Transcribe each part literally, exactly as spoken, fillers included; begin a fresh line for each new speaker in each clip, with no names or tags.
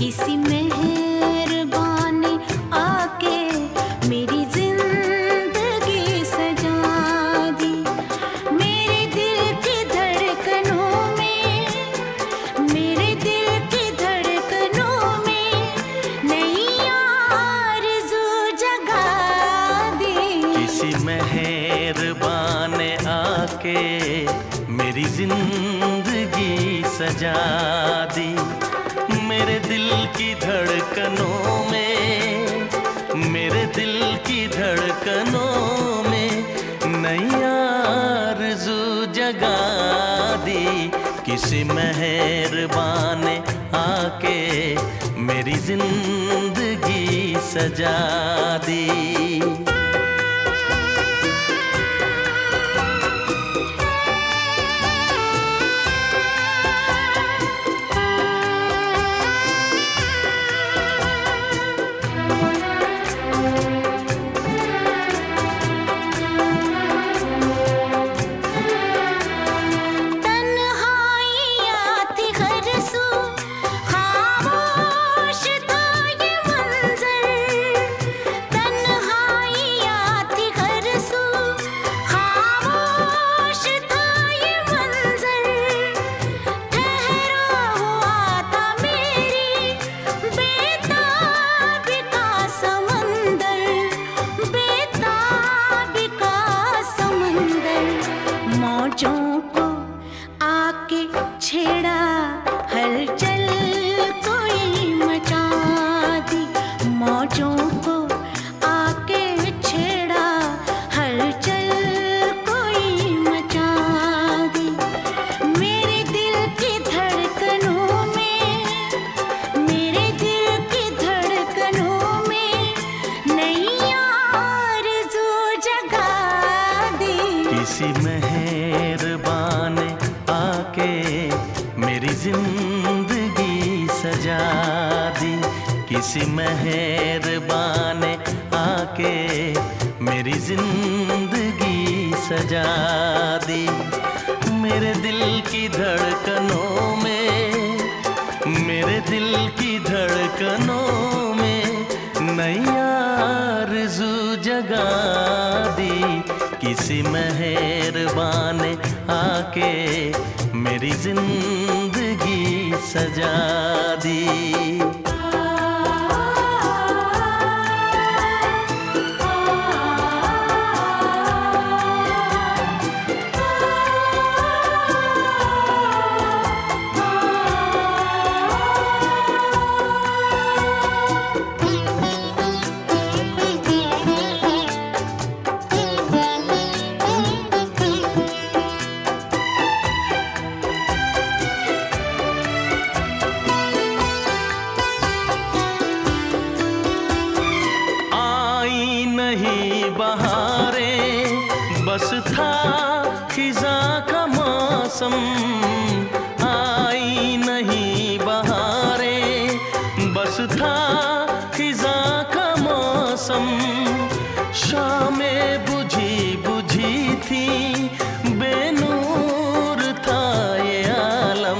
किसी मेहरबान ने आके मेरी जिंदगी सजा दी। मेरे दिल की धड़कनों में, मेरे दिल की धड़कनों में नई आरज़ू जगा दी।
किसी मेहरबान ने आके मेरी जिंदगी सजा दी। मेरे दिल की धड़कनों में, मेरे दिल की धड़कनों में नई आरज़ू जगा दी। किसी मेहरबान ने आके मेरी जिंदगी सजा दी।
मौजों को आके छेड़ा, हलचल कोई मचा दी। मौजों को आके छेड़ा, हलचल कोई मचा दी। मेरे दिल की धड़कनों में, मेरे दिल की धड़कनों में नई आरज़ू जगा दी।
किसी मेहरबान ने आके मेरी जिंदगी सजा दी। किसी मेहरबान ने आके मेरी जिंदगी सजा दी। मेरे दिल की धड़कनों में, मेरे दिल की धड़कनों में नई आरज़ू जगा दी। किसी मेहरबान ने आके मेरी जिंदगी सजा दी। नहीं बहारें, बस था खिज़ां का मौसम। आई नहीं बहारें, बस था खिज़ां का मौसम। शामें बुझी बुझी थी, बेनूर था ये आलम,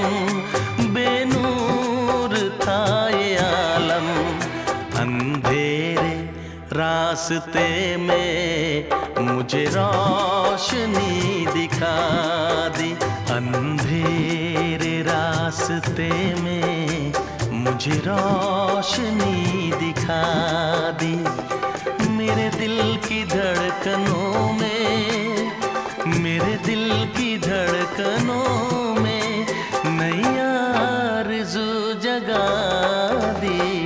बेनूर था ये आलम। अंधेरे रास्ते में मुझे रोशनी दिखा दी। अंधेरे रास्ते में मुझे रोशनी दिखा दी। मेरे दिल की धड़कनों में, मेरे दिल की धड़कनों में नई आरज़ू जगा दी।